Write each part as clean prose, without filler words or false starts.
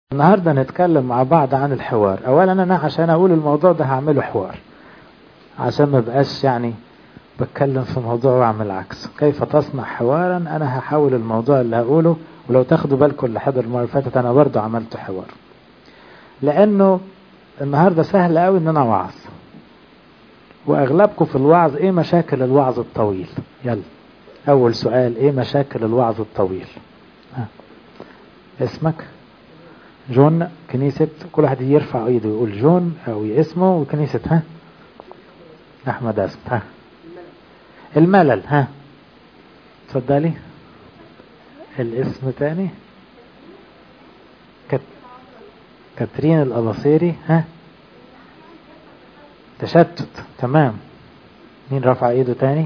النهاردة نتكلم مع بعض عن الحوار. اولا انا عشان اقول الموضوع ده هعمله حوار عشان ما بقاش بتكلم في موضوع واعمل عكس. كيف تصنع حوارا؟ انا هحاول الموضوع اللي هقوله، ولو تاخدوا بالكم اللي حضر المرة اللي فاتت انا برضو عملت حوار، لانه النهاردة سهل قوي ان انا وعظ، واغلبكم في الوعظ ايه مشاكل الوعظ الطويل؟ يلا اول سؤال، ايه مشاكل الوعظ الطويل؟ اسمك؟ جون. كنيسة؟ كل واحد يرفع ايده ويقول جون او اسمه وكنيسة. احمد اسم. الملل. اتفضلي. الاسم تاني؟ كاترين الأباصيري. تشتت. تمام. مين رفع ايده تاني؟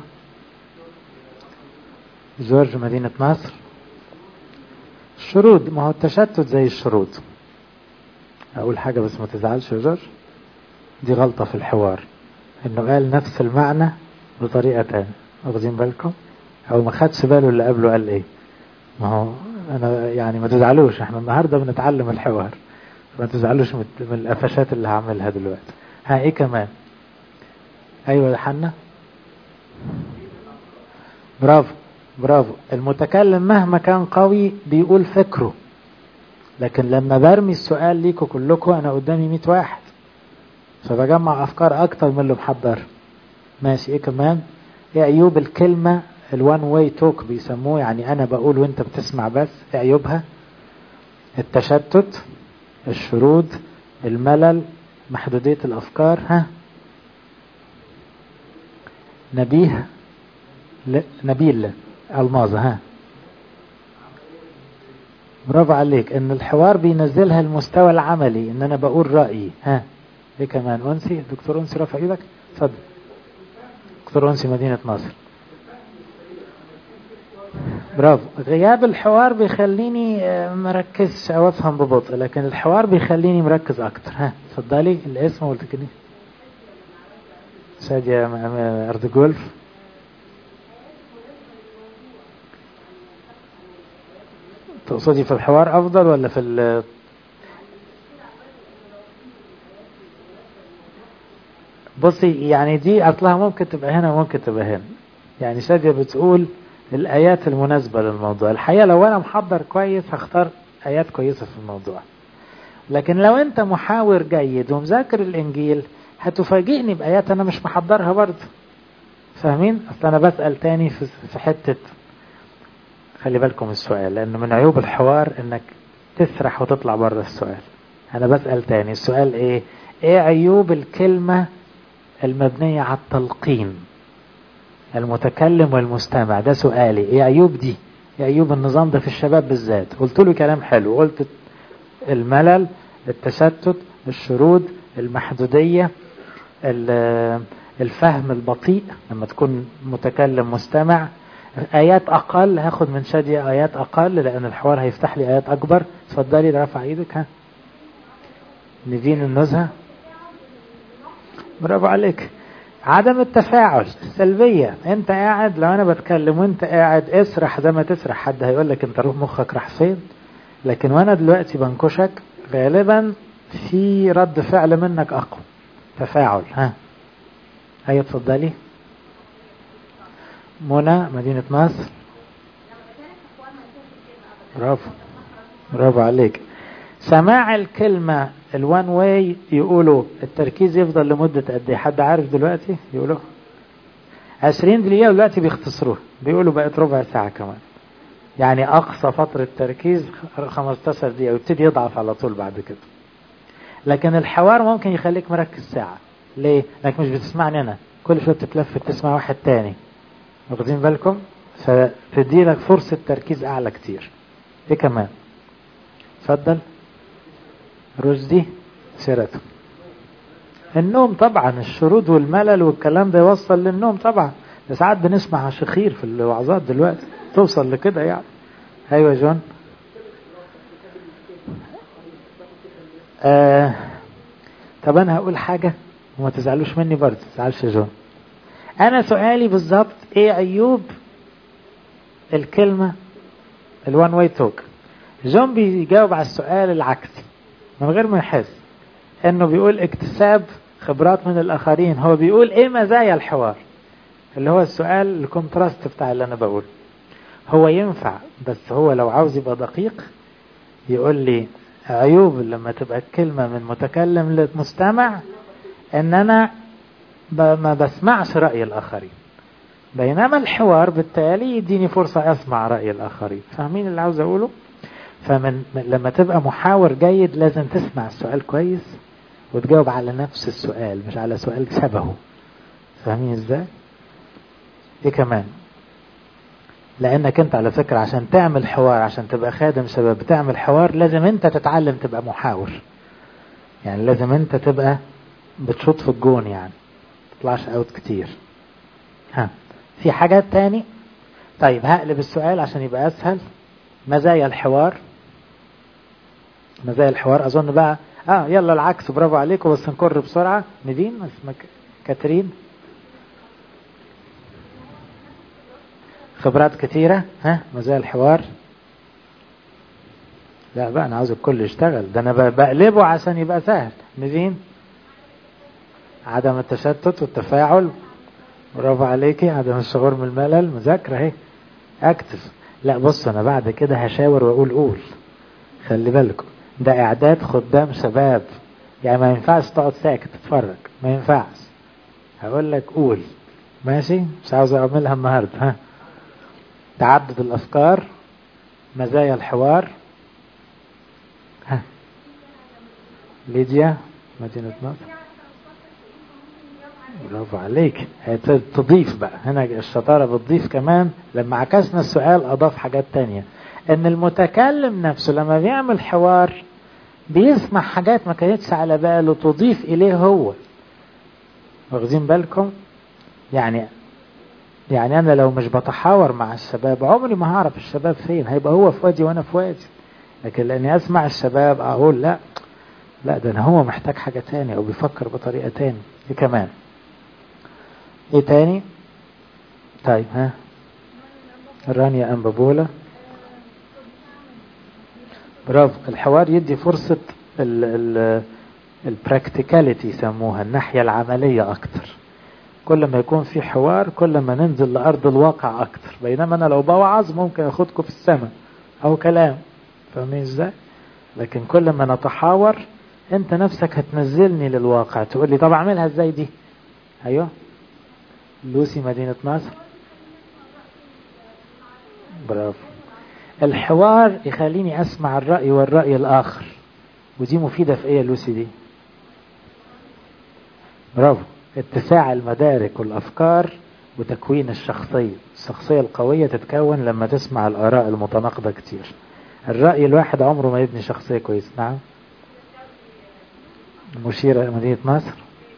جورج مدينة نصر. الشرود. ما هو التشتت زي الشرود. اقول حاجة بس ما تزعلش يا جورج، دي غلطة في الحوار، انه قال نفس المعنى بطريقة تانية. واخدين بالكم؟ او ما خدش باله اللي قبله قال ايه. ما هو انا ما تزعلوش، احنا النهاردة بنتعلم الحوار، ما تزعلوش من القفشات اللي هعملها دلوقتي. ايه كمان؟ ايوه يا حنا. برافو برافو. المتكلم مهما كان قوي بيقول فكره، لكن لما برمي السؤال ليكوا كلكم انا قدامي 100 واحد، فبجمع افكار اكتر من اللي محضر. ماشي. ايه كمان؟ ايه عيوب الكلمة الوان واي توك بيسموه، يعني انا بقول وانت بتسمع بس؟ ايه عيوبها؟ التشتت، الشرود، الملل، محدودية الافكار. نبيه. نبيل. الماظة. برافو عليك، ان الحوار بينزلها المستوى العملي، ان انا بقول رأيي. ايه كمان؟ انسي. دكتور انسي رفع ايدك، اتفضل. دكتور انسي مدينة نصر. برافو. غياب الحوار بيخليني مركزش او افهم ببطء، لكن الحوار بيخليني مركز اكتر. اتفضلي. الاسم والتكنيك؟ شادية ارض جولف. تقصدي في الحوار افضل ولا في بصي، يعني دي اصلها ممكن تبقى هنا وممكن تبقى هنا. يعني شادية بتقول الآيات المناسبة للموضوع. الحقيقة لو أنا محضر كويس هختار آيات كويسة في الموضوع، لكن لو أنت محاور جيد ومذاكر الإنجيل هتفاجئني بآيات أنا مش محضرها برضه. فاهمين؟ أصل أنا بسأل تاني في حتة. خلي بالكم السؤال، لأنه من عيوب الحوار إنك تسرح وتطلع بره السؤال. أنا بسأل تاني، السؤال إيه عيوب الكلمة المبنية على التلقين؟ المتكلم والمستمع، ده سؤالي. ايه عيوب دي؟ ايه عيوب النظام ده في الشباب بالذات؟ قلت له كلام حلو، قلت الملل، التشتت، الشرود، المحدودية، الفهم البطيء لما تكون متكلم مستمع، آيات أقل. هاخد من شادية آيات أقل لأن الحوار هيفتح لي آيات أكبر. اتفضلي. رفع ايدك. نيفين النزهة. برافو عليك. عدم التفاعل، السلبية. انت قاعد، لو انا بتكلم وانت قاعد اسرح زي ما تسرح، حد هيقول لك انت روح مخك راح فين؟ لكن وانا دلوقتي بنكشك غالبا في رد فعل منك اقوى. تفاعل. هيا اتفضلي. منى مدينة نصر. برافو برافو عليك. سماع الكلمة الوان واي يقولوا التركيز يفضل لمدة قد ايه؟ حد عارف دلوقتي؟ يقولوا 20 دقيقة، دلوقتي بيختصروها بيقولوا بقت ربع ساعة كمان. يعني اقصى فترة تركيز 15 دقيقة ويبتدي يضعف على طول بعد كده. لكن الحوار ممكن يخليك مركز ساعة. ليه؟ لانك مش بتسمعني انا، كل شوية بتتلف تسمع واحد تاني. واخدين بالكم؟ فتدي لك فرصة تركيز اعلى كتير. ايه كمان؟ اتفضل. رشدي سيرته. النوم طبعا، الشرود والملل والكلام ده يوصل للنوم طبعا. ساعات بنسمع شخير في الوعظات دلوقتي توصل لكده يعني. ايوه جون. طب انا هقول حاجة وما تزعلوش مني برضه، تزعلش جون. انا سؤالي بالظبط ايه عيوب الكلمة الوان واي توك؟ جون بيجاوب على السؤال العكسي من غير ما يحس انه بيقول اكتساب خبرات من الاخرين. هو بيقول ايه مزايا الحوار، اللي هو السؤال الكونتراست بتاع اللي انا بقول. هو ينفع، بس هو لو عاوز يبقى دقيق يقول لي عيوب لما تبقى الكلمة من متكلم للمستمع ان انا ما بسمعش رأي الاخرين، بينما الحوار بالتالي يديني فرصة اسمع رأي الاخرين. فاهمين اللي عاوز اقوله؟ لما تبقى محاور جيد لازم تسمع السؤال كويس وتجاوب على نفس السؤال مش على سؤال شبهه. فاهمين ازاي؟ ايه كمان؟ لانك انت على فكرة عشان تعمل حوار، عشان تبقى خادم شباب تعمل حوار، لازم انت تتعلم تبقى محاور. يعني لازم انت تبقى بتشوط في الجون، يعني تطلعش اوت كتير. في حاجات تاني؟ طيب هقلب السؤال عشان يبقى اسهل. مزايا الحوار، مزايا الحوار اظن بقى يلا العكس، برافو عليكم، بس نكر بسرعة. نيفين اسمك كاترين. خبرات كتيرة. مزايا الحوار. لا بقى انا عاوز الكل يشتغل، ده انا بقلبه عشان يبقى سهل. نيفين. عدم التشتت والتفاعل، برافو عليكي. عدم الشعور من الملل، مذاكرة اهي، اكتف. لا بص انا بعد كده هشاور واقول قول، خلي بالكم ده اعداد خدام شباب، يعني ما ينفعش تقعد ساكت تتفرج، ما ينفعش. هقول لك قول، ماشي؟ مش عاوز اعملها النهارده. تعدد الافكار، مزايا الحوار. ليديا مدينة نصر، برافو عليك. تضيف بقى هنا الشطارة، بتضيف كمان. لما عكسنا السؤال اضاف حاجات تانية، ان المتكلم نفسه لما بيعمل حوار بيسمع حاجات ما كانتش على باله تضيف اليه هو. واخدين بالكم؟ يعني انا لو مش بتحاور مع الشباب عمري ما هعرف الشباب فين، هيبقى هو في وادي وانا في وادي. لكن لاني اسمع الشباب اقول لا ده انا هو محتاج حاجة تانية او بيفكر بطريقة تانية. ايه كمان؟ ايه تاني؟ طيب رانيا أنبابولا، برافو. الحوار يدي فرصة البراكتيكاليتي يسموها، الناحية العملية اكتر. كل ما يكون في حوار كل ما ننزل لأرض الواقع اكتر، بينما انا لو بوعظ ممكن اخدكم في السماء او كلام. فاهمين ازاي؟ لكن كل ما نتحاور انت نفسك هتنزلني للواقع، تقول لي طب اعملها ازاي دي. ايوه لوسي مدينة نصر، برافو. الحوار يخليني اسمع الرأي والرأي الاخر، ودي مفيدة في ايه يا لوسي دي؟ برافو. اتساع المدارك والافكار وتكوين الشخصية القوية تتكون لما تسمع الاراء المتناقضة كتير. الرأي الواحد عمره ما يبني شخصية كويسة. نعم مشيرة مدينة نصر،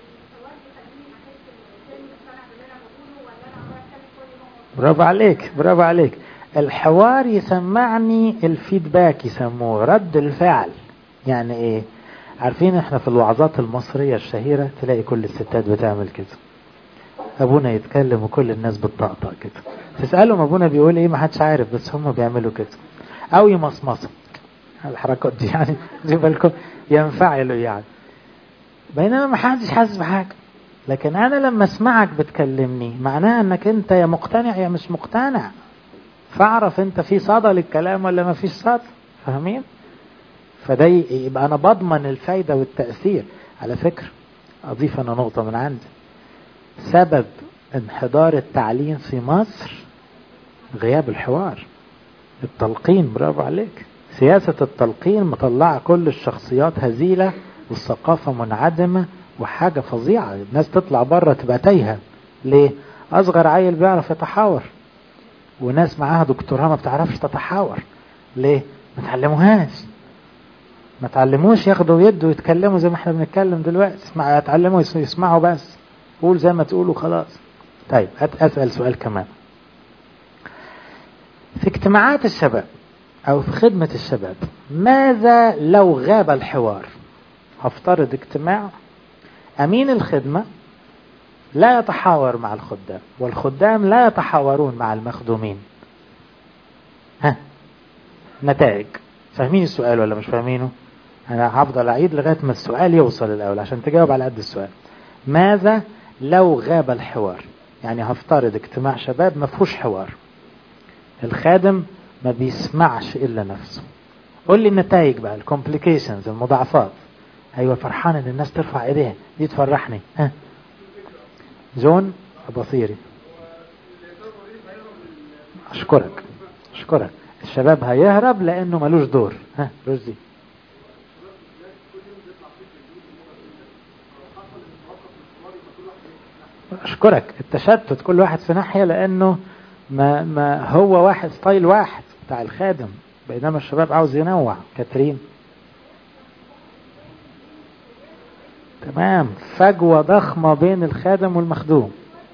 برافو عليك برافو عليك. الحوار يسمعني الفيدباك، يسموه رد الفعل. يعني ايه؟ عارفين احنا في الوعظات المصرية الشهيرة تلاقي كل الستات بتعمل كده، ابونا يتكلم وكل الناس بتطقطق كده، تسألهم ابونا بيقول ايه، ما حدش عارف، بس هم بيعملوا كده او يمصمصوا الحركات دي، يعني زي بالكم ينفعلوا يعني، بينما ما حدش حاسس بحاجة. لكن انا لما اسمعك بتكلمني معناها انك انت يا مقتنع يا مش مقتنع، فاعرف انت في صدى للكلام ولا ما فيش صدى. فاهمين؟ فده يبقى انا بضمن الفايدة والتأثير. على فكرة اضيف انا نقطة من عندي، سبب انحدار التعليم في مصر غياب الحوار، التلقين. برافو عليك. سياسة التلقين مطلعة كل الشخصيات هزيلة والثقافة منعدمة وحاجة فظيعة. الناس تطلع بره تبقى تايهة. ليه؟ اصغر عيل بيعرف يتحاور، وناس معاها دكتوراه ما بتعرفش تتحاور. ليه؟ ما تعلموش ياخدوا ويدوا ويتكلموا زي ما احنا بنتكلم دلوقتي. يتعلموا يسمعوا بس، قول زي ما تقولوا خلاص. طيب اسأل سؤال كمان. في اجتماعات الشباب او في خدمة الشباب ماذا لو غاب الحوار؟ هفترض اجتماع امين الخدمة لا يتحاور مع الخدام والخدام لا يتحاورون مع المخدومين. نتائج فاهمين السؤال ولا مش فاهمينه؟ انا هفضل اعيد لغاية ما السؤال يوصل الاول عشان تجاوب على قد السؤال. ماذا لو غاب الحوار؟ يعني هفترض اجتماع شباب ما فيهوش حوار، الخادم ما بيسمعش الا نفسه. قول لي النتائج بقى، الكومبليكيشنز، المضاعفات. ايوه فرحان ان الناس ترفع ايديها، دي تفرحني. ها جون بصيري. اشكرك اشكرك. الشباب هيهرب لانه ملوش دور. ها رشدي. اشكرك. التشتت، كل واحد في ناحية، لانه ما هو واحد ستايل واحد بتاع الخادم، بينما الشباب عاوز ينوع. كاترين. تمام. فجوة ضخمة بين الخادم والمخدوم.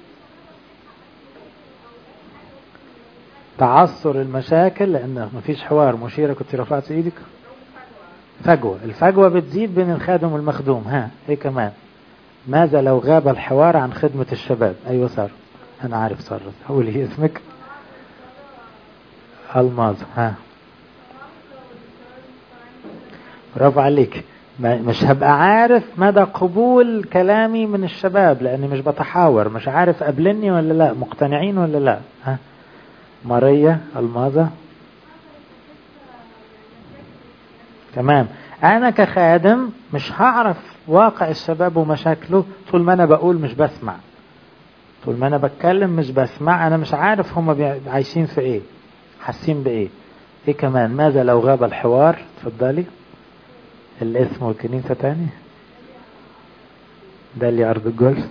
تعثر المشاكل لان مفيش حوار. مشيرة كنت رفعت ايدك. فجوة، الفجوة بتزيد بين الخادم والمخدوم. ها ايه كمان؟ ماذا لو غاب الحوار عن خدمة الشباب؟ ايوه سارة. انا عارف سارة. قولي اسمك. الماظ. ها برافو عليك. مش هبقى عارف مدى قبول كلامي من الشباب لاني مش بتحاور، مش عارف قابلني ولا لا، مقتنعين ولا لا. ها ماريا الماظة. تمام. انا كخادم مش هعرف واقع الشباب ومشاكله طول ما انا بقول مش بسمع، طول ما انا بتكلم مش بسمع. انا مش عارف هم عايشين في ايه، حاسين بايه. ايه كمان؟ ماذا لو غاب الحوار؟ اتفضلي. الاسم والكنيسة تاني. ده اللي ارض الجولف.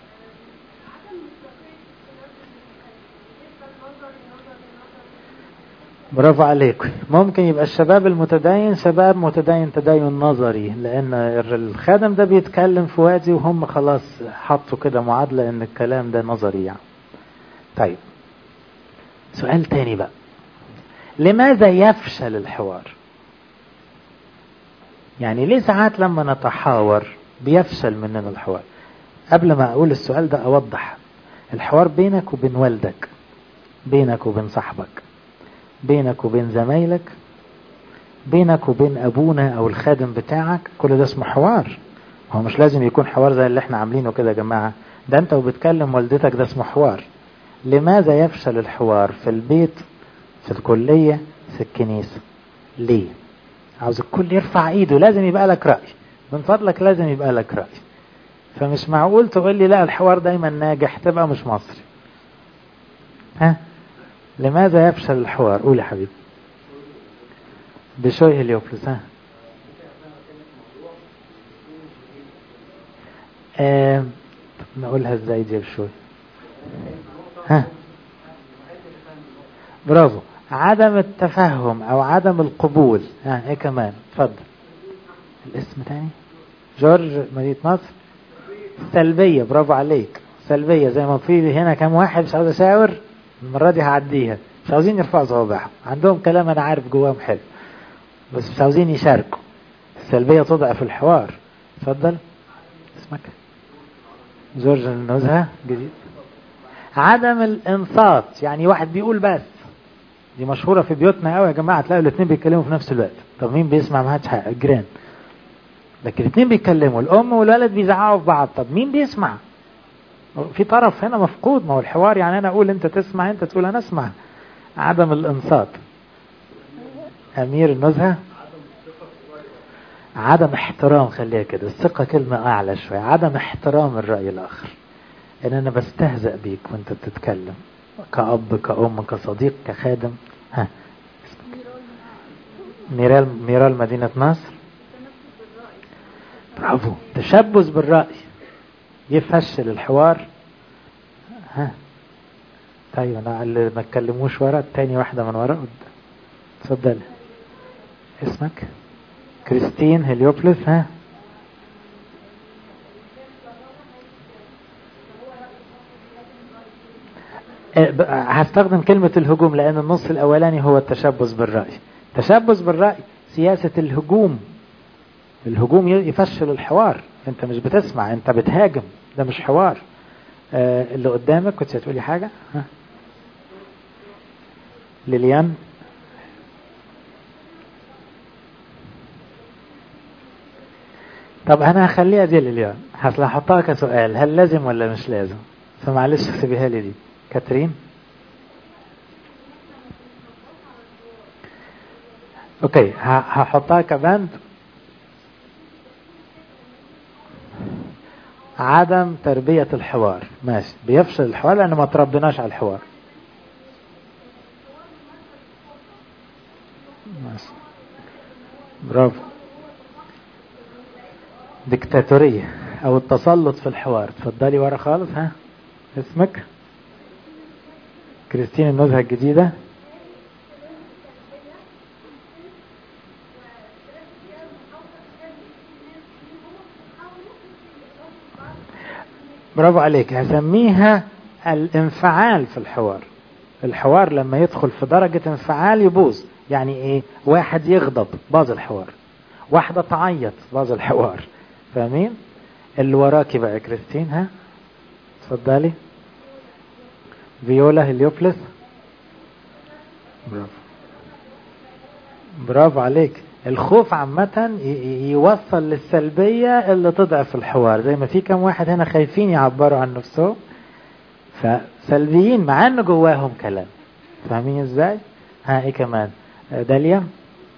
برافو عليك. ممكن يبقى الشباب المتدين شباب متدين تدين نظري، لان الخادم ده بيتكلم في وادي وهم خلاص حطوا كده معادلة ان الكلام ده نظري يعني. طيب سؤال تاني بقى، لماذا يفشل الحوار؟ يعني ليه ساعات لما نتحاور بيفشل مننا الحوار؟ قبل ما اقول السؤال ده اوضح. الحوار بينك وبين والدك، بينك وبين صاحبك، بينك وبين زمايلك، بينك وبين ابونا او الخادم بتاعك، كل ده اسمه حوار. هو مش لازم يكون حوار زي اللي احنا عاملينه كده يا جماعة، ده انت وبتكلم والدتك ده اسمه حوار. لماذا يفشل الحوار في البيت، في الكلية، في الكنيسة؟ ليه؟ عاوز الكل يرفع ايده، لازم يبقى لك رأي، من فضلك لازم يبقى لك رأي. فمش معقول تقول لي لا الحوار دايما ناجح، تبقى مش مصري. ها لماذا يفشل الحوار؟ قول يا حبيبي. بشوي هليوبلس. ها نقولها ازاي دي بشوي؟ ها برافو. عدم التفهم او عدم القبول. ها ايه كمان؟ اتفضل. الاسم تاني. جورج مدينة نصر. سلبية. برافو عليك. سلبية. زي ما في هنا كام واحد مش عاوز اشاور، المرة دي هعديها، مش عاوزين يرفعوا صوابعهم، عندهم كلام انا عارف جواهم حلو بس مش عاوزين يشاركوا. السلبية تضعف الحوار. اتفضل. اسمك. جورج النزهة جديد. عدم الانصات، يعني واحد بيقول بس. دي مشهورة في بيوتنا قوي يا جماعة، تلاقوا الاثنين بيتكلموا في نفس الوقت. طب مين بيسمع؟ ما حدش حق الجيران، لكن الاثنين بيتكلموا، الام والولد بيزعقوا في بعض. طب مين بيسمع؟ في طرف هنا مفقود. ما هو الحوار يعني انا اقول انت تسمع، انت تقول انا اسمع. عدم الانصات. امير النزهة. عدم احترام. خليها كده، الثقة كلمة اعلى شوية. عدم احترام الرأي الاخر، ان انا بستهزأ بيك وانت بتتكلم، كأب كأم كصديق كخادم. ها ميرال مدينة نصر. برافو. تشبث بالرأي يفشل الحوار. ها طيب انا اللي ما اتكلموش ورا، التاني واحدة من ورا. اتفضل. اسمك. كريستين هليوبلس. ها هستخدم كلمة الهجوم لأن النص الأولاني هو التشبث بالرأي. تشبث بالرأي سياسة الهجوم. الهجوم يفشل الحوار. انت مش بتسمع، انت بتهاجم، ده مش حوار. اللي قدامك كنت هتقولي حاجة. ها ليليان. طب انا هخليها دي لليوم، هحطها كسؤال، هل لازم ولا مش لازم؟ فمعلش سيبيها لي دي. كاترين. اوكي هحطها كبند. عدم تربية الحوار، ماشي، بيفشل الحوار لأنه ما تربيناش على الحوار. ماشي. برافو. ديكتاتورية أو التسلط في الحوار. تفضلي ورا خالص. ها، اسمك؟ كريستين النزهة الجديدة. برافو عليك. هسميها الانفعال في الحوار. الحوار لما يدخل في درجة انفعال يبوظ. يعني ايه؟ واحد يغضب باظ الحوار، واحدة تعيط باظ الحوار. فاهمين؟ اللي وراكي بقى كريستين. ها، تفضلي. فيولا هليوبلس. برافو. برافو عليك. الخوف عامة يوصل للسلبية اللي تضعف الحوار، زي ما في كم واحد هنا خايفين يعبروا عن نفسهم فسلبيين مع انه جواهم كلام. فاهمين ازاي؟ ها، ايه كمان؟ داليا.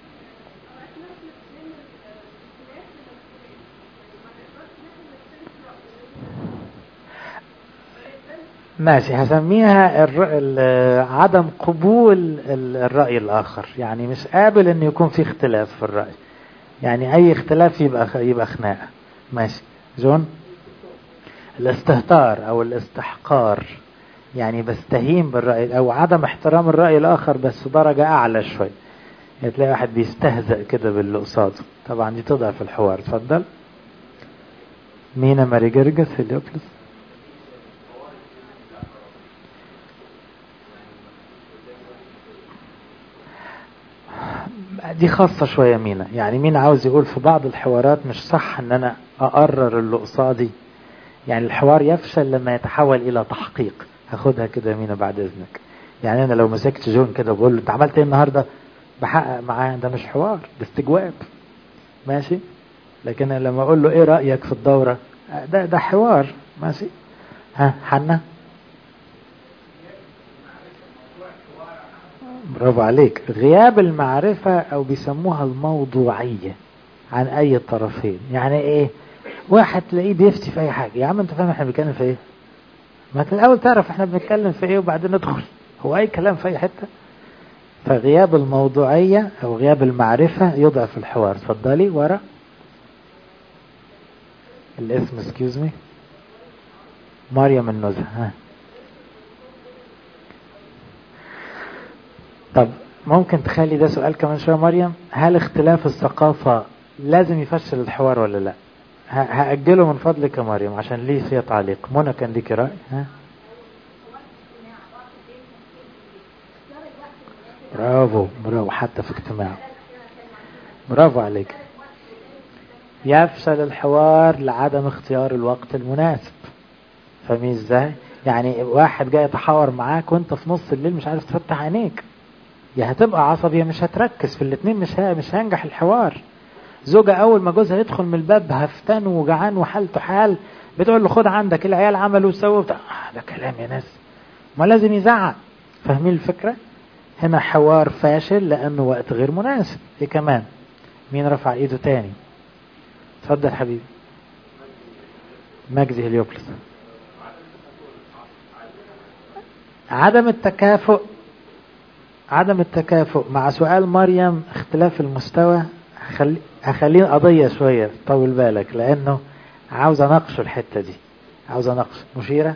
ماشي، هسميها عدم قبول الرأي الآخر. يعني مش قابل ان يكون في اختلاف في الرأي، يعني اي اختلاف يبقى خناقة. ماشي. جون. الاستهتار او الاستحقار، يعني بستهين بالرأي او عدم احترام الرأي الآخر بس درجة اعلى شوي. يعني تلاقي واحد بيستهزأ كده باللي قصاده، طبعا دي تضعف الحوار. اتفضل. مينا ماري جرجس هليوبلس. دي خاصة شوية مينا. يعني مينا عاوز يقول في بعض الحوارات مش صح ان انا اقرر اللي قصادي، يعني الحوار يفشل لما يتحول الى تحقيق. هاخدها كده مينا بعد اذنك. يعني انا لو مسكت جون كده وبقول له انت عملت ايه النهارده، بحقق معاه، ده مش حوار، ده استجواب. ماشي. لكن لما اقول له ايه رأيك في الدورة، ده حوار. ماشي. ها، حنا. برافو عليك. غياب المعرفة او بيسموها الموضوعية عن اي طرفين. يعني ايه؟ واحد تلاقيه بيفتي في اي حاجة. يا عم انت فاهم احنا بنتكلم في ايه؟ ما انت الاول تعرف احنا بنتكلم في ايه وبعدين ندخل. هو اي كلام في اي حتة. فغياب الموضوعية او غياب المعرفة يضعف الحوار. اتفضلي ورا. الاسم excuse me. مريم النزهة. ها. طب ممكن تخلي ده سؤال كمان شوية مريم؟ هل اختلاف الثقافة لازم يفشل الحوار ولا لا؟ هأجله من فضلك يا مريم عشان ليه فيها تعليق. منى كان ليكي رأي. ها. برافو برافو، حتى في اجتماع. برافو عليك. يفشل الحوار لعدم اختيار الوقت المناسب. فاهمين ازاي؟ يعني واحد جاي يتحاور معاك وانت في نص الليل مش عارف تفتح عينيك، يا هتبقى عصبي يا مش هتركز في الاتنين. مش هينجح الحوار. زوجة اول ما جوزها يدخل من الباب هفتان وجعان وحالته حال، بتقول له خد عندك العيال عملوا وسووا ده كلام يا ناس، ما لازم يزعق. فاهمين الفكرة؟ هنا حوار فاشل لانه وقت غير مناسب. ايه كمان؟ مين رفع ايده تاني؟ اتفضل حبيبي. مجدي هليوبلس. عدم التكافؤ. عدم التكافؤ مع سؤال مريم اختلاف المستوى. هخليه قضية شوية، طول بالك لانه عاوز اناقش الحتة دي. عاوز اناقش. مشيرة.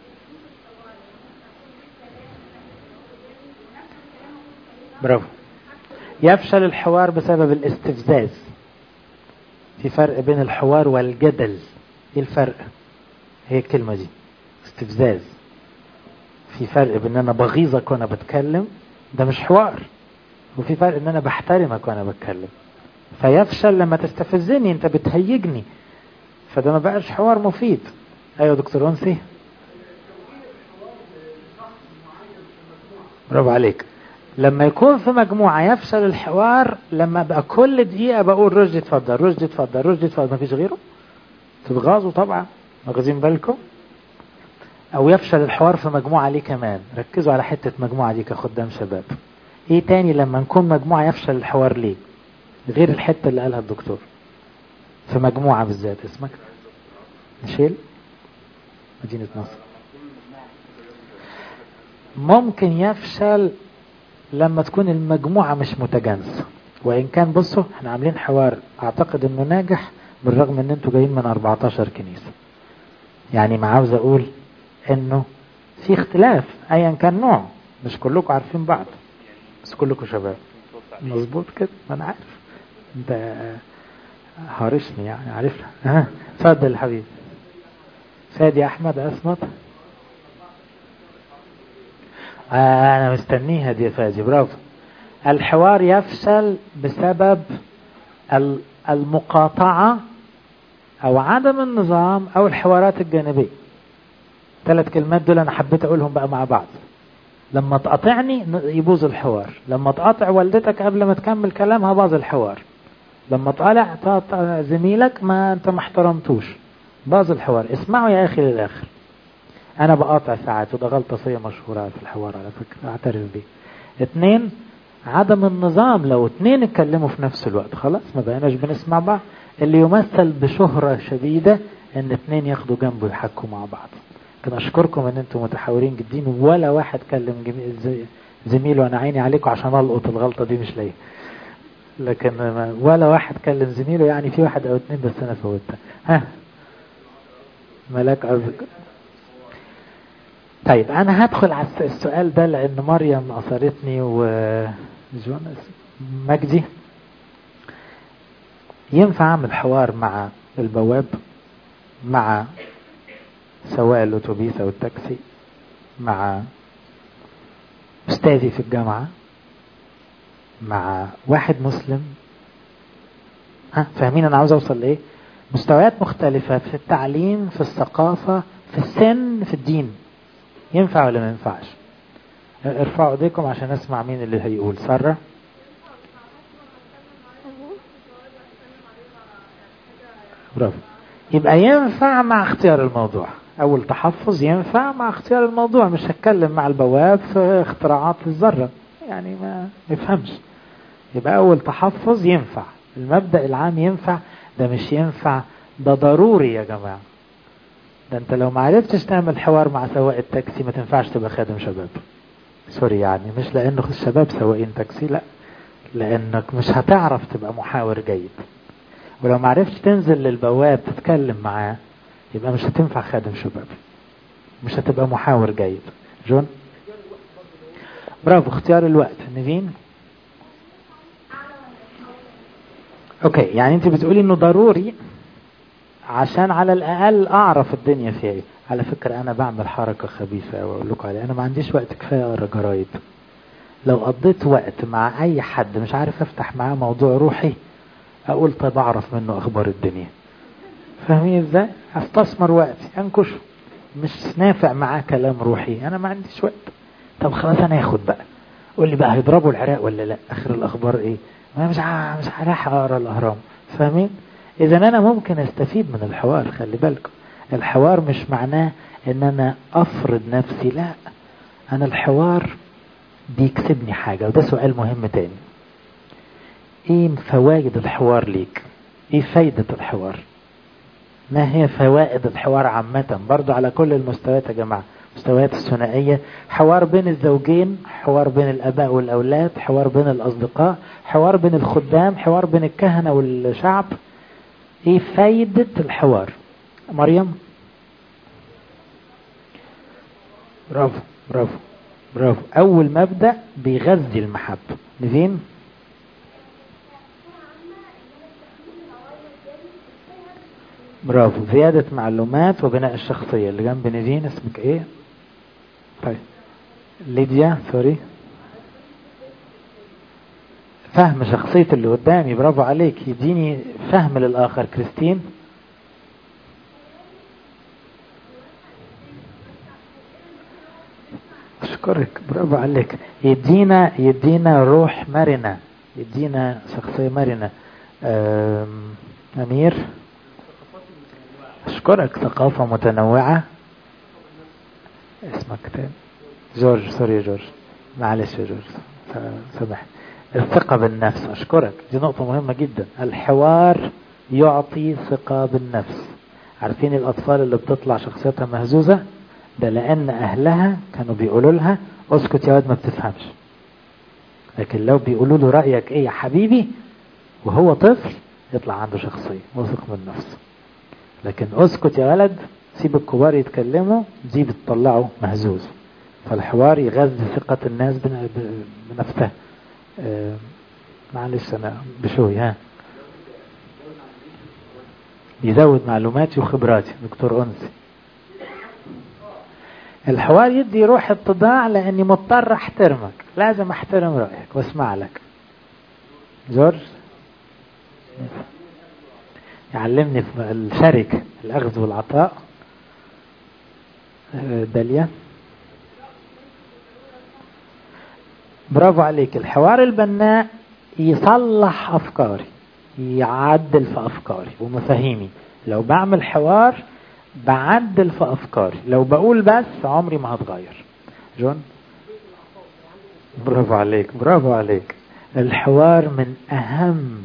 برافو. يفشل الحوار بسبب الاستفزاز. في فرق بين الحوار والجدل. ايه الفرق؟ هي الكلمة دي استفزاز. في فرق بين ان انا بغيظك وانا بتكلم، ده مش حوار. وفي فرق ان انا بحترمك وانا بتكلم. فيفشل لما تستفزني، انت بتهيجني، فده ما بقاش حوار مفيد. ايوه دكتور انسي. برافو عليك. لما يكون في مجموعة يفشل الحوار، لما بقى كل دقيقة بقول رشدي اتفضل، رشدي اتفضل، رشدي اتفضل، مفيش غيره، تتغاظوا طبعا، واخدين بالكم؟ او يفشل الحوار في مجموعة ليه كمان، ركزوا على حتة مجموعة دي كخدام شباب. ايه تاني لما نكون مجموعة يفشل الحوار ليه غير الحتة اللي قالها الدكتور؟ في مجموعة بالذات اسمك ميشيل، مدينة نصر. ممكن يفشل لما تكون المجموعة مش متجانسة، وإن كان بصوا احنا عاملين حوار اعتقد انه ناجح بالرغم ان انتوا جايين من 14 كنيسة. يعني ما عاوز اقول انه في اختلاف ايا كان نوع، مش كلكم عارفين بعض بس كلكم شباب. مظبوط كده، ما انا عارف انت هارشني يعني، عارفها. اتفضل يا حبيبي. فادي احمد اسمت. انا مستنيها دي يا فادي، برافو. الحوار يفشل بسبب المقاطعة او عدم النظام او الحوارات الجانبية. 3 كلمات دول انا حبيت اقولهم بقى مع بعض. لما تقاطعني يبوظ الحوار، لما تقاطع والدتك قبل ما تكمل كلامها باظ الحوار، لما تقاطع زميلك ما انت ما احترمتوش باظ الحوار. اسمعوا يا اخي للاخر. انا بقاطع ساعات وده غلطة فيا مشهورة في الحوار على فكرة، اعترف بيه. 2 عدم النظام، لو 2 اتكلموا في نفس الوقت خلاص ما بقيناش بنسمع بعض، اللي يمثل بشهرة شديدة ان 2 ياخدوا جنبه يحكوا مع بعض. كان اشكركم ان انتم متحاورين جدين، ولا واحد كلم زميله انا عيني عليكم عشان القط الغلطة دي مش ليا، لكن ولا واحد كلم زميله، يعني في 1 أو 2 بس انا فوتها. ملاك أرضك. طيب انا هدخل على السؤال ده لان مريم اثرتني مجدي. ينفع اعمل حوار مع البواب، مع سواق الاتوبيس او التاكسي، مع استاذي في الجامعة، مع واحد مسلم؟ فاهمين انا عاوز اوصل لايه؟ مستويات مختلفة في التعليم، في الثقافة، في السن، في الدين. ينفع ولا ما ينفعش؟ ارفعوا ايديكم عشان اسمع مين اللي هيقول. سارة. برافو. يبقى ينفع مع اختيار الموضوع. اول تحفظ ينفع مع اختيار الموضوع. مش هتكلم مع البواب في اختراعات الذرة، يعني ما يفهمش. يبقى اول تحفظ ينفع، المبدأ العام ينفع. ده مش ينفع، ده ضروري يا جماعة. ده انت لو ما عرفتش تعمل حوار مع سواق التاكسي ما تنفعش تبقى خادم شباب. سوري يعني، مش لانه الشباب سواقين تاكسي، لا، لانك مش هتعرف تبقى محاور جيد. ولو ما عرفتش تنزل للبواب تتكلم معاه يبقى مش هتنفع خادم شباب، مش هتبقى محاور جيد. جون. برافو، اختيار الوقت. نيفين. اوكي، يعني انت بتقولي انه ضروري عشان على الاقل اعرف الدنيا فيها ايه. على فكرة انا بعمل حركة خبيثة واقول لكم عليها، انا ما عنديش وقت كفاية اقرا جرايد. لو قضيت وقت مع اي حد مش عارف افتح معاه موضوع روحي اقول طيب اعرف منه اخبار الدنيا. فاهمين ازاي؟ استثمر وقتي انكشه. مش نافع معاه كلام روحي، انا ما عنديش وقت. طب خلاص انا هاخد بقى، قول لي بقى هيضربوا العراق ولا لا، اخر الاخبار ايه. انا مش هروح اقرا الاهرام. فاهمين؟ اذا انا ممكن استفيد من الحوار. خلي بالكم، الحوار مش معناه ان انا افرض نفسي، لا. انا الحوار بيكسبني حاجة، وده سؤال مهم تاني. ايه فوائد الحوار ليك؟ ايه فايدة الحوار؟ ما هي فوائد الحوار عامة برضو على كل المستويات يا جماعة؟ مستويات الثنائية، حوار بين الزوجين، حوار بين الاباء والاولاد، حوار بين الاصدقاء، حوار بين الخدام، حوار بين الكهنة والشعب. ايه فايدة الحوار؟ مريم. برافو برافو برافو. اول مبدأ بيغذي المحبة. نيفين. برافو، زيادة معلومات وبناء الشخصية. اللي جنب نيفين اسمك ايه؟ طيب ليديا. سوري. فهم شخصية اللي قدامي. برافو عليك، يديني فهم للآخر. كريستين. أشكرك، برافو عليك. يدينا روح مرنة، يدينا شخصية مرنة. أمير، أشكرك. ثقافة متنوعة. اسمك تاني؟ جورج. سوري يا جورج، معلش يا جورج، سامح. الثقة بالنفس. أشكرك، دي نقطة مهمة جدا. الحوار يعطي ثقة بالنفس. عارفين الأطفال اللي بتطلع شخصيتها مهزوزة، ده لأن أهلها كانوا بيقولوا لها اسكت يا واد ما بتفهمش. لكن لو بيقولوا له رأيك ايه يا حبيبي وهو طفل، يطلع عنده شخصية واثق من نفسه. لكن اسكت يا ولد، سيب الكبار يتكلموا، دي بتطلعه مهزوز. فالحوار يغذي ثقة الناس بنفسها. معلش أنا بشوي. ها، يزود معلوماتي وخبراتي. دكتور أنسي، الحوار يدي روح اتضاع، لأني مضطر أحترمك، لازم أحترم رأيك واسمع لك. جورج يعلمني في الشركة الأخذ والعطاء. داليا، برافو عليك. الحوار البناء يصلح أفكاري، يعدل في أفكاري ومفاهيمي. لو بعمل حوار بعدل في أفكاري، لو بقول بس عمري ما هتغير. جون، برافو عليك، برافو عليك. الحوار من أهم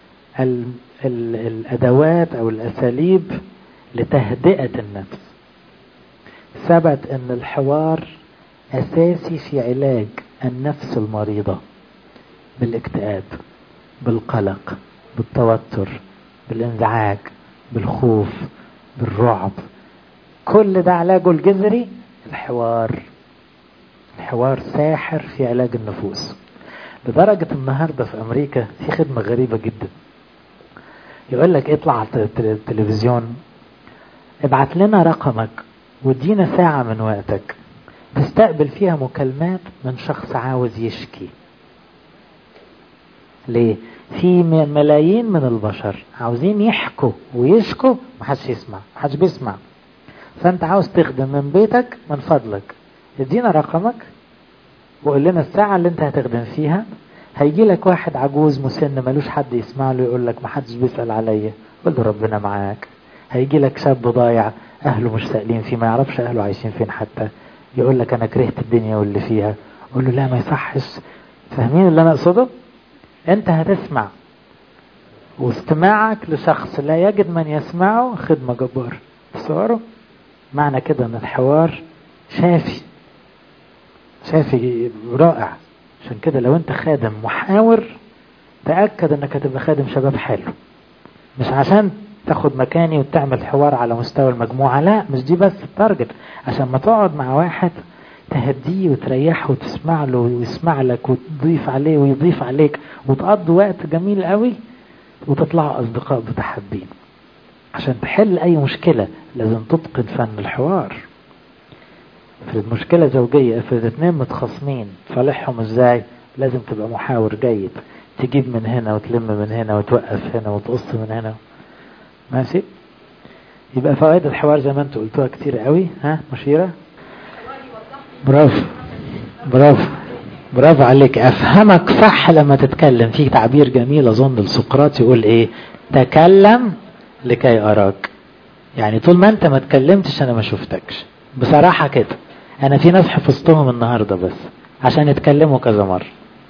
الأدوات أو الأساليب لتهدئة النفس. ثبت أن الحوار أساسي في علاج النفس المريضة بالاكتئاب، بالقلق، بالتوتر، بالانزعاج، بالخوف، بالرعب. كل ده علاجه الجذري الحوار. الحوار ساحر في علاج النفوس. لدرجة النهاردة في أمريكا في خدمة غريبة جدا، يقول لك اطلع على التلفزيون، ابعت لنا رقمك وادينا ساعة من وقتك تستقبل فيها مكالمات من شخص عاوز يشكي. ليه؟ في ملايين من البشر عاوزين يحكوا ويشكوا، محدش يسمع، محدش بيسمع. فانت عاوز تخدم من بيتك، من فضلك ادينا رقمك وقول لنا الساعة اللي انت هتخدم فيها. هيجي لك واحد عجوز مسن ملوش حد يسمع له، يقول لك محدش بيسأل عليا، قل له ربنا معاك. هيجي لك شاب ضايع اهله مش سائلين فيه، ما يعرفش اهله عايشين فين حتى، يقول لك انا كرهت الدنيا واللي فيها، قل له لا ما يصحش. فاهمين اللي انا اقصده؟ انت هتسمع، واستماعك لشخص لا يجد من يسمعه خدمة جبار. تصوروا معنى كده ان الحوار شافي، شافي رائع. عشان كده لو انت خادم محاور، تأكد انك هتبقى خادم شباب حلو. مش عشان تاخد مكاني وتعمل حوار على مستوى المجموعة، لا، مش دي بس التارجت. عشان ما تقعد مع واحد تهديه وتريحه وتسمع له ويسمع لك وتضيف عليه ويضيف عليك، وتقضي وقت جميل قوي وتطلعوا أصدقاء متحابين. عشان تحل أي مشكلة لازم تتقن فن الحوار. افرض مشكلة زوجية، افرض اتنين متخاصمين، صالحهم ازاي؟ لازم تبقى محاور جيد، تجيب من هنا وتلم من هنا وتوقف هنا وتقص من هنا. ماشي؟ يبقى فوائد الحوار زي ما انتوا قلتوها كتير قوي. ها مشيرة؟ برافو برافو برافو عليك. افهمك صح لما تتكلم. في تعبير جميل اظن لسقراط يقول ايه؟ تكلم لكي اراك. يعني طول ما انت ما تكلمتش انا ما شفتكش. بصراحة كده انا في ناس حفظتهم النهاردة بس عشان يتكلموا كذا مرة،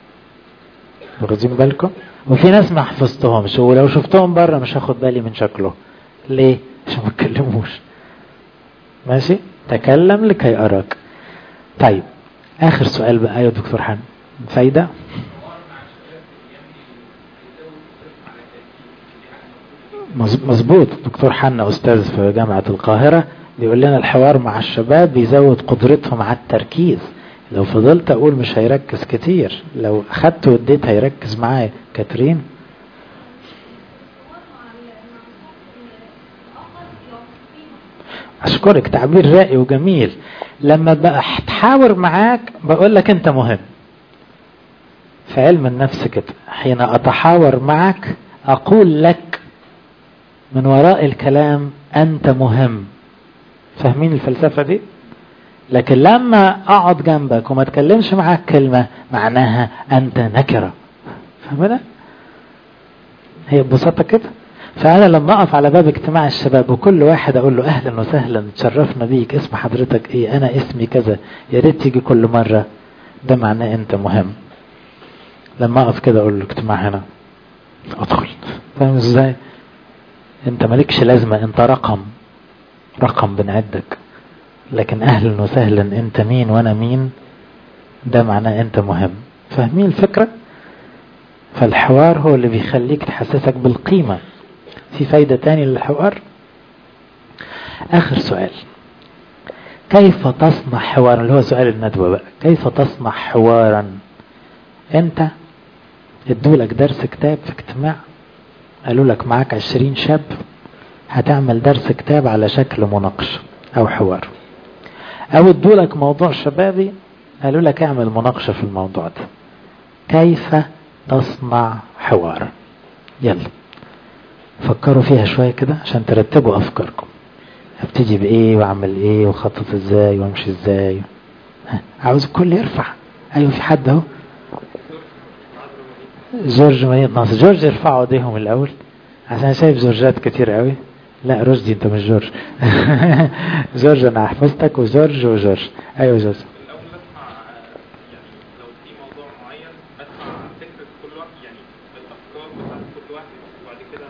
واخدين بالكم؟ وفي ناس ما حفظتهمش ولو شفتهم بره مش هاخد بالي من شكله. ليه؟ عشان ما تكلموش. ماشي؟ تكلم لكي اراك. طيب اخر سؤال بقى يا دكتور حنا، فايدة. مظبوط. دكتور حنا استاذ في جامعة القاهرة بيقول لنا الحوار مع الشباب بيزود قدرتهم على التركيز. لو فضلت اقول مش هيركز كتير، لو اخدت واديت هيركز معايا. كاترين، اشكرك، تعبير رائع وجميل. لما بقى تحاور معاك بقول لك انت مهم. في علم النفس كده، حين اتحاور معك اقول لك من وراء الكلام انت مهم. فاهمين الفلسفة دي؟ لكن لما اقعد جنبك وما اتكلمش معاك كلمة معناها انت نكرة. فاهمنا؟ هي ببساطة كده. فانا لما اقف على باب اجتماع الشباب وكل واحد اقول له اهلا وسهلا تشرفنا بيك، اسم حضرتك ايه؟ انا اسمي كذا، يا ريت تيجي كل مرة، ده معناه انت مهم. لما اقف كده اقول له اجتماع هنا ادخل. فاهم ازاي؟ انت مالكش لازمة، انت رقم بنعدك. لكن اهلا وسهلا انت مين وانا مين، ده معناه انت مهم. فاهمين الفكرة؟ فالحوار هو اللي بيخليك تحسسك بالقيمة. في فايدة تاني للحوار. اخر سؤال، كيف تصنع حوارا؟ اللي هو سؤال الندوة بقى، كيف تصنع حوارا؟ انت ادولك درس كتاب في اجتماع، قالوا لك معاك 20 شاب، هتعمل درس كتاب على شكل مناقشة او حوار. او ادولك موضوع شبابي، قالوا لك اعمل مناقشة في الموضوع ده. كيف تصنع حوارا؟ يلا فكروا فيها شوية كده عشان ترتبوا افكاركم. ابتدي بايه واعمل ايه وخطط ازاي وامشي ازاي؟ عاوز الكل يرفع. ايوه في حد اهو. جورج مدينة ناصر. جورج ارفعوا ايديهم الاول عشان شايف جورجات كتير قوي. لا رشدي انت مش جورج. جورج انا حفظتك، وجورج وجورج. ايوه جورج. الاول اسمع يعني لو في موضوع معين اسمع فكره كل واحد، يعني الافكار بتاعت كل واحد، وبعد كده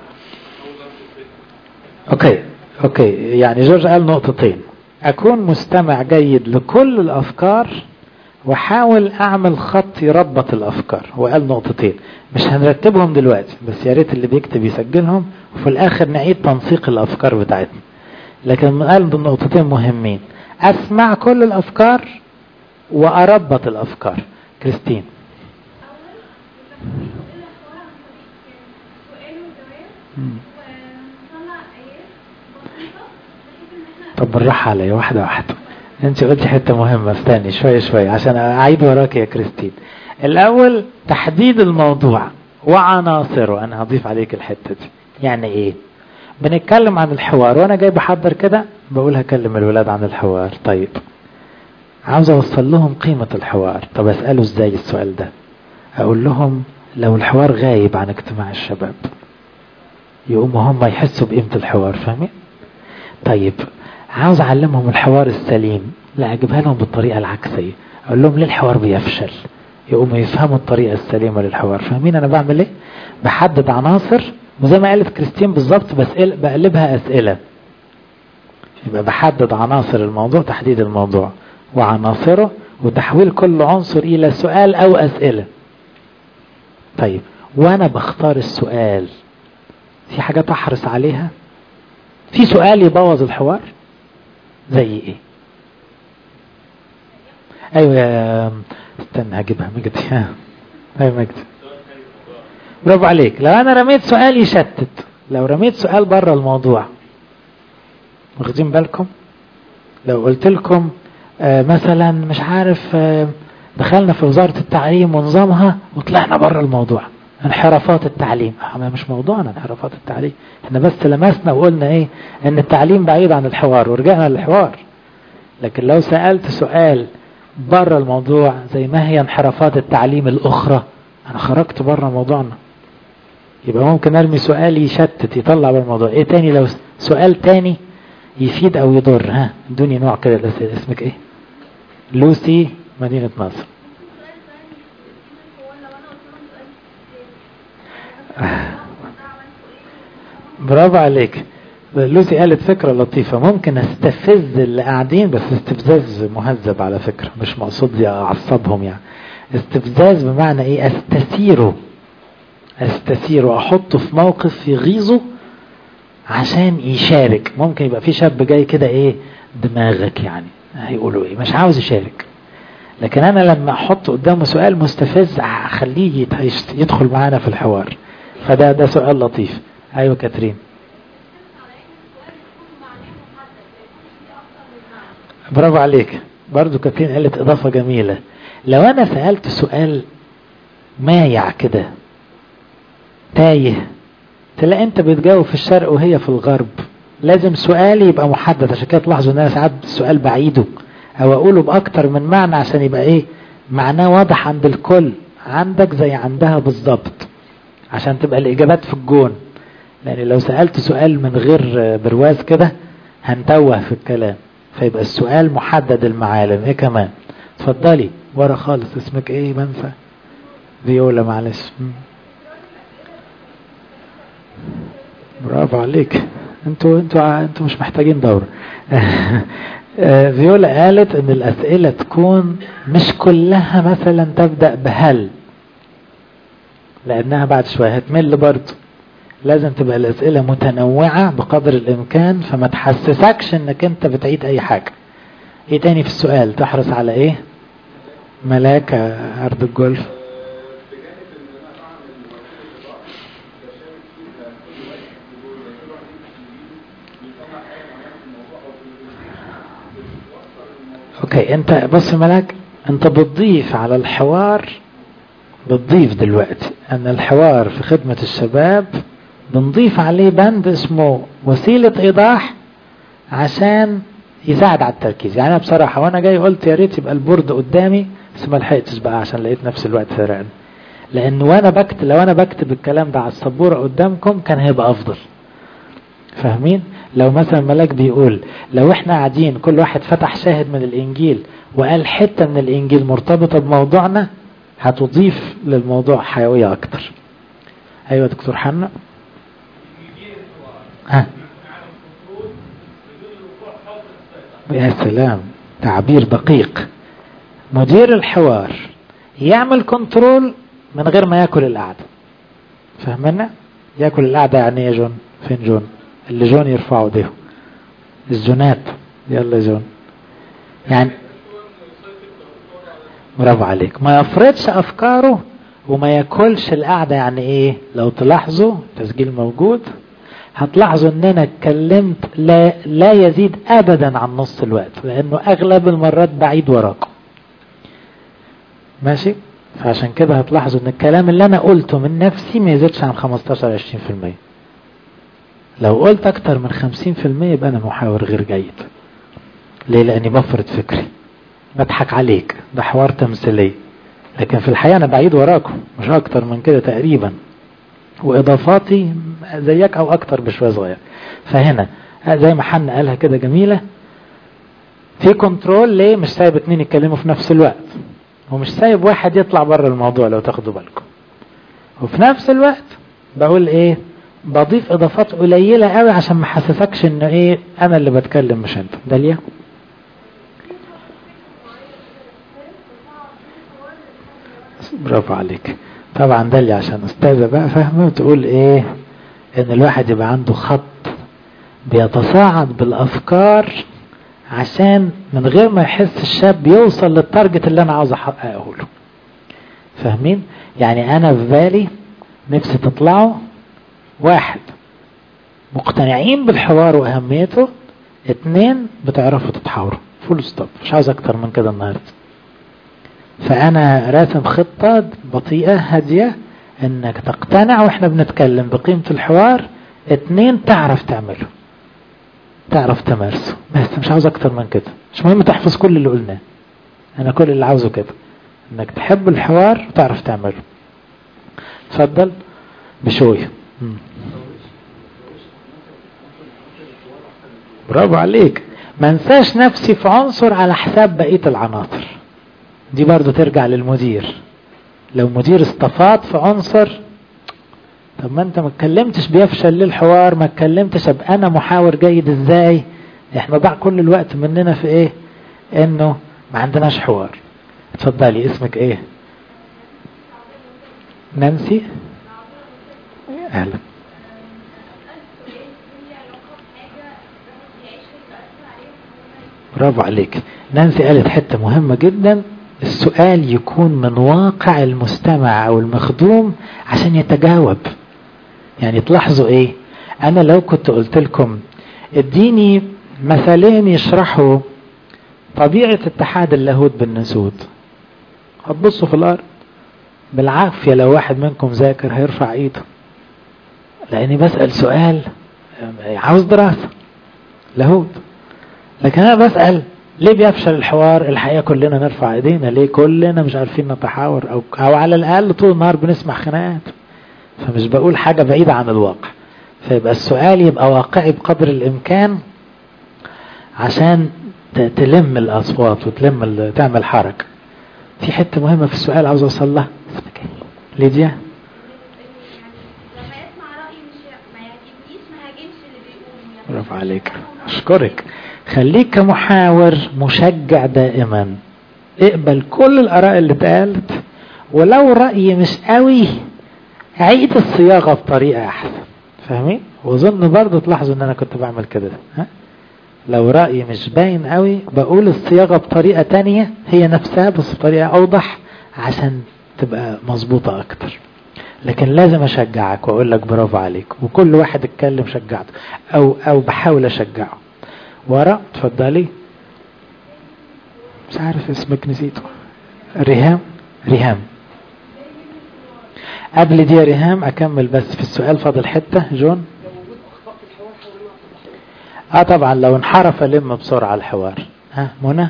اقول له اوكي يعني جورج قال نقطتين: اكون مستمع جيد لكل الافكار، وحاول اعمل خط يربط الافكار. وقال نقطتين مش هنرتبهم دلوقتي، بس يا ريت اللي بيكتب يسجلهم، وفي الاخر نعيد تنسيق الافكار بتاعتنا. لكن قال بالنقطتين مهمين: اسمع كل الافكار واربط الافكار. كريستين. طب بالراحة عليا، واحدة واحدة. انت قلتي حتة مهمة، استني شوية عشان اعيد وراك يا كريستين. الاول تحديد الموضوع وعناصره. انا هضيف عليك الحتة دي. يعني ايه؟ بنتكلم عن الحوار وانا جاي بحضر كده بقول هكلم الولاد عن الحوار. طيب عاوز اوصل لهم قيمة الحوار. طب اسأله ازاي السؤال ده؟ اقول لهم لو الحوار غايب عن اجتماع الشباب يقوموا هم يحسوا بقيمة الحوار. فاهمين؟ طيب عاوز اعلمهم الحوار السليم، لا اجيبها لهم بالطريقة العكسية. اقول لهم ليه الحوار بيفشل؟ يقوموا يفهموا الطريقة السليمة للحوار. فاهمين انا بعمل ايه؟ بحدد عناصر، وزي ما قالت كريستين بالظبط بس بقلبها اسئلة. يبقى بحدد عناصر الموضوع، تحديد الموضوع وعناصره، وتحويل كل عنصر الى سؤال او اسئلة. طيب وانا بختار السؤال في حاجات احرص عليها. في سؤال يبوظ الحوار زي ايه؟ ايوه استنى هجيبها مجدي. ايوه مجدي برافو عليك. لو انا رميت سؤال يشتت، لو رميت سؤال بره الموضوع، واخدين بالكم؟ لو قلت لكم مثلا مش عارف دخلنا في وزارة التعليم ونظامها وطلعنا بره الموضوع، انحرافات التعليم. مش موضوعنا انحرافات التعليم، احنا بس لمسنا وقلنا ايه؟ ان التعليم بعيد عن الحوار ورجعنا للحوار. لكن لو سألت سؤال بره الموضوع زي ما هي انحرافات التعليم الاخرى، انا خرجت بره موضوعنا. يبقى ممكن ارمي سؤال يشتت يطلع بره الموضوع. ايه تاني لو سؤال تاني يفيد او يضر؟ ها ادوني نوع كده. اسمك ايه؟ لوسي مدينة نصر. برافو عليك. لوسي قالت فكرة لطيفة، ممكن استفز اللي قاعدين، بس استفزاز مهذب على فكرة، مش مقصود اعصبهم يعني. استفزاز بمعنى ايه؟ استثيره، احطه في موقف يغيظه عشان يشارك. ممكن يبقى في شاب جاي كده ايه دماغك يعني هيقولوا ايه، مش عاوز يشارك. لكن انا لما احط قدامه سؤال مستفز اخليه يدخل معانا في الحوار. ده سؤال لطيف. ايوه كاترين. برافو عليك. برضو كاترين قالت اضافة جميلة. لو انا سألت سؤال مايع كده تايه، تلاقي انت بتجاوب في الشرق وهي في الغرب. لازم سؤالي يبقى محدد. عشان كده تلاحظوا ان انا ساعات السؤال بعيده او اقوله باكتر من معنى عشان يبقى ايه معناه واضح عند الكل، عندك زي عندها بالظبط، عشان تبقى الاجابات في الجون. لان لو سألت سؤال من غير برواز كده هنتوه في الكلام، فيبقى السؤال محدد المعالم. ايه كمان؟ اتفضلي ورا خالص، اسمك ايه؟ بنسى. فيولا، معلش. برافو عليك. انتوا مش محتاجين دورة. فيولا قالت ان الاسئلة تكون مش كلها مثلا تبدأ بهل، لانها بعد شوية هتمل برضه. لازم تبقى الاسئلة متنوعة بقدر الامكان، فما تحسسكش انك انت بتعيد اي حاجة. ايه تاني في السؤال؟ تحرص على ايه؟ ملاك ارض الجولف. اوكي، انت بص ملاك، انت بتضيف على الحوار، بتضيف دلوقتي ان الحوار في خدمة الشباب بنضيف عليه بند اسمه وسيلة ايضاح عشان يساعد على التركيز. يعني انا بصراحة وانا جاي قلت يا ريت يبقى البورد قدامي، بس ما لحقتش بقى عشان لقيت نفس الوقت سرقني. لان لو انا بكتب الكلام ده على السبورة قدامكم كان هيبقى افضل. فاهمين؟ لو مثلا ملاك بيقول لو احنا قاعدين كل واحد فتح شاهد من الانجيل وقال حتة من الانجيل مرتبطة بموضوعنا، هتضيف للموضوع حيوية اكتر. ايوه دكتور حنا. ها، يا سلام، تعبير دقيق. مدير الحوار يعمل كنترول من غير ما ياكل القعدة. فهمنا؟ ياكل القعدة يعني يا جون؟ فين جون؟ اللي جون يرفعوا ده الجونات. يلا جون. يعني برافو عليك، ما يفرضش افكاره وما ياكلش القعدة. يعني ايه؟ لو تلاحظوا تسجيل موجود، هتلاحظوا ان انا اتكلمت لا يزيد ابدا عن نص الوقت، لانه اغلب المرات بعيد وراكم. ماشي؟ فعشان كده هتلاحظوا ان الكلام اللي انا قلته من نفسي ما يزيدش عن 15-20%. لو قلت اكتر من 50% يبقى انا محاور غير جيد. ليه؟ لاني بفرض فكري، بضحك عليك، ده حوار تمثيلي، لكن في الحقيقة انا بعيد وراكم مش اكتر من كده تقريبا، واضافاتي زيك او اكتر بشوية صغير. فهنا زي ما حنا قالها كده جميلة، في كنترول. ليه؟ مش سايب اتنين يتكلموا في نفس الوقت، ومش سايب واحد يطلع بره الموضوع لو تاخدوا بالكم. وفي نفس الوقت بقول ايه؟ بضيف اضافات قليلة قوي عشان ما حسسكش ان ايه انا اللي بتكلم مش انت. داليا. برافو عليك. طبعا داليا عشان استاذة بقى فاهمة وتقول ايه، ان الواحد يبقى عنده خط بيتصاعد بالافكار عشان من غير ما يحس الشاب يوصل للتارجت اللي انا عاوز احققه له. فاهمين؟ يعني انا في بالي نفسي تطلعوا 1 مقتنعين بالحوار واهميته، 2 بتعرفوا تتحاوروا. فول ستوب، مش عاوز اكتر من كده النهارده. فانا راسم خطة بطيئة هادية انك تقتنع واحنا بنتكلم بقيمة الحوار، 2 تعرف تعمله، تعرف تمارسه، بس مش عاوز اكتر من كده. مش مهم تحفظ كل اللي قلناه، انا كل اللي عاوزه كده انك تحب الحوار وتعرف تعمله. اتفضل بشوية. برافو عليك. ما انساش نفسي في عنصر على حساب بقية العناصر. دي برضو ترجع للمدير. لو مدير استفاض في عنصر، طب ما انت ما اتكلمتش بيفشل ليه الحوار؟ ما اتكلمتش ابقى انا محاور جيد ازاي؟ احنا ضاع كل الوقت مننا في ايه؟ انه ما عندناش حوار. اتفضلي، اسمك ايه؟ نانسي. اهلا. برافو عليك. نانسي قالت حتة مهمة جدا، السؤال يكون من واقع المستمع او المخدوم عشان يتجاوب. يعني تلاحظوا ايه؟ انا لو كنت قلت لكم اديني مثالين يشرحوا طبيعة اتحاد اللاهوت بالناسوت، هتبصوا في الارض. بالعافية لو واحد منكم ذاكر هيرفع ايده، لاني بسأل سؤال عاوز دراسة لاهوت. لكن انا بسأل ليه بيفشل الحوار؟ الحقيقة كلنا نرفع ايدينا، ليه كلنا مش عارفين نتحاور، او على الاقل طول النهار بنسمع خناقات. فمش بقول حاجة بعيدة عن الواقع. فيبقى السؤال يبقى واقعي بقدر الامكان عشان تلم الاصوات وتلم تعمل حركة. في حتة مهمة في السؤال عاوز اوصل لها. ليديا، برافو عليك، اشكرك. خليك كمحاور مشجع دائما، اقبل كل الاراء اللي اتقالت، ولو رأي مش قوي عيد الصياغة بطريقة احسن. فاهمين؟ واظن برضو تلاحظوا ان انا كنت بعمل كده. لو رأيي مش باين قوي بقول الصياغة بطريقة تانية هي نفسها بس بطريقة اوضح عشان تبقى مظبوطة اكتر. لكن لازم اشجعك واقول لك برافو عليك، وكل واحد اتكلم شجعته او بحاول اشجعه. وراء اتفضلي. مش عارف اسمك نسيته. ريهام. قبل دي يا ريهام اكمل بس في السؤال، فاضل حتة. جون، طبعا لو انحرف الم بسرعة الحوار. منى،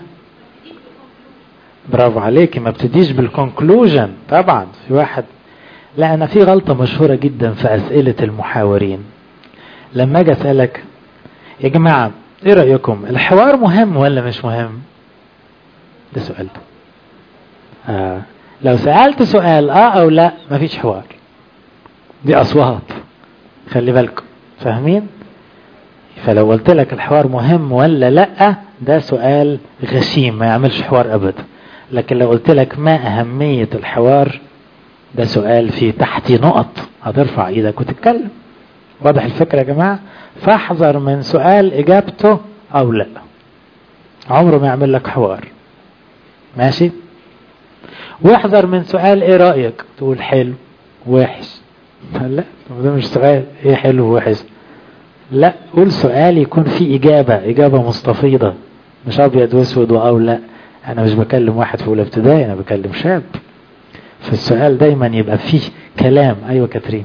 برافو عليكي، ما ابتديش بالكونكلوجن. طبعا في واحد، لا انا في غلطة مشهورة جدا في اسئلة المحاورين. لما اجي اسألك يا جماعة ايه رأيكم، الحوار مهم ولا مش مهم؟ ده سؤال. لو سألت سؤال او لا مفيش حوار، دي اصوات. خلي بالكم، فاهمين؟ فلو قلت لك الحوار مهم ولا لا ده سؤال غشيم ما يعملش حوار ابدا. لكن لو قلت لك ما اهمية الحوار ده سؤال فيه تحتي نقط، هترفع ايدك وتتكلم. واضح الفكرة يا جماعة؟ فاحذر من سؤال اجابته او لا، عمره ما يعمل لك حوار. ماشي؟ واحذر من سؤال ايه رأيك، تقول حلو وحش. لا ده مش سؤال ايه حلو ووحش، لا قول سؤال يكون فيه اجابة مستفيضة، مش ابيض واسود او لا. انا مش بكلم واحد في اولى ابتدائي، انا بكلم شاب. فالسؤال دايما يبقى فيه كلام. ايوه كاترين.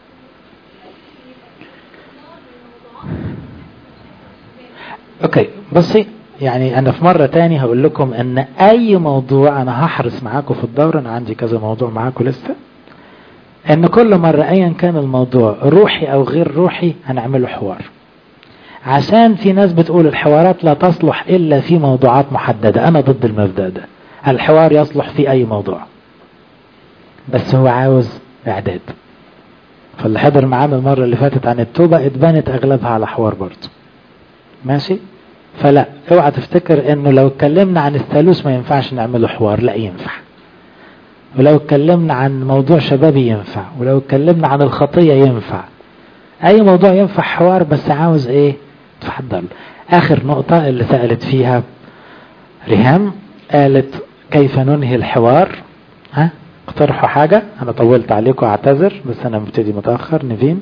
اوكي بصي، يعني انا في مرة تاني هقول لكم ان اي موضوع انا هحرص معاكم في الدورة، انا عندي كذا موضوع معاكم لسه، ان كل مرة ايا كان الموضوع روحي او غير روحي هنعمله حوار. عشان في ناس بتقول الحوارات لا تصلح الا في موضوعات محددة. انا ضد المبدأ ده. الحوار يصلح في اي موضوع، بس هو عاوز اعداد. فاللي حضر معانا المرة اللي فاتت عن التوبة اتبانت اغلبها على حوار برضه. ماشي؟ فلا اوعى تفتكر انه لو اتكلمنا عن الثالوث ما ينفعش نعمله حوار، لا ينفع. ولو اتكلمنا عن موضوع شبابي ينفع، ولو اتكلمنا عن الخطية ينفع. اي موضوع ينفع حوار، بس عاوز ايه؟ تفضل. اخر نقطة اللي سألت فيها ريهام، قالت كيف ننهي الحوار؟ اقترحوا حاجة. انا طولت عليكم اعتذر، بس انا مبتدي متأخر. نيفين.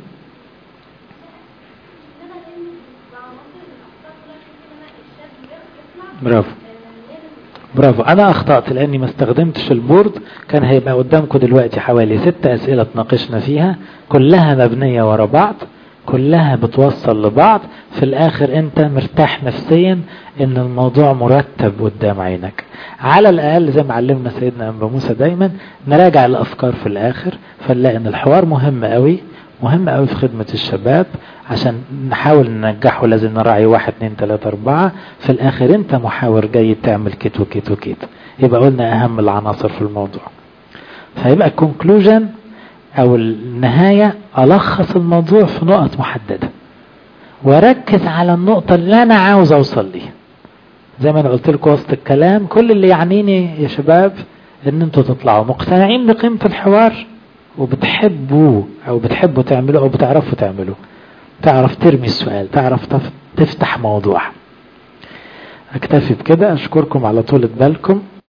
برافو. انا اخطأت لاني ما استخدمتش البورد. كان هيبقى قدامكم دلوقتي حوالي 6 اسئلة تناقشنا فيها، كلها مبنية ورا بعض، كلها بتوصل لبعض. في الاخر انت مرتاح نفسيا ان الموضوع مرتب قدام عينك. على الاقل زي ما علمنا سيدنا انبا موسى دايما نراجع الافكار في الاخر، فنلاقي ان الحوار مهم قوي، مهم قوي في خدمة الشباب. عشان نحاول ننجحه لازم نراعي 1 2 3 4. في الاخر انت محاور جاي تعمل كيت وكيت وكيت، يبقى قلنا اهم العناصر في الموضوع. فيبقى الكونكلوجن او النهاية الخص الموضوع في نقط محددة، وركز على النقطة اللي انا عاوز اوصل ليها. زي ما انا قلت لكم وسط الكلام، كل اللي يعنيني يا شباب ان انتوا تطلعوا مقتنعين بقيمة الحوار، وبتحبوا تعملوا او بتعرفوا تعملوا، تعرف ترمي السؤال، تعرف تفتح موضوع. اكتفي بكده. اشكركم على طولة بالكم.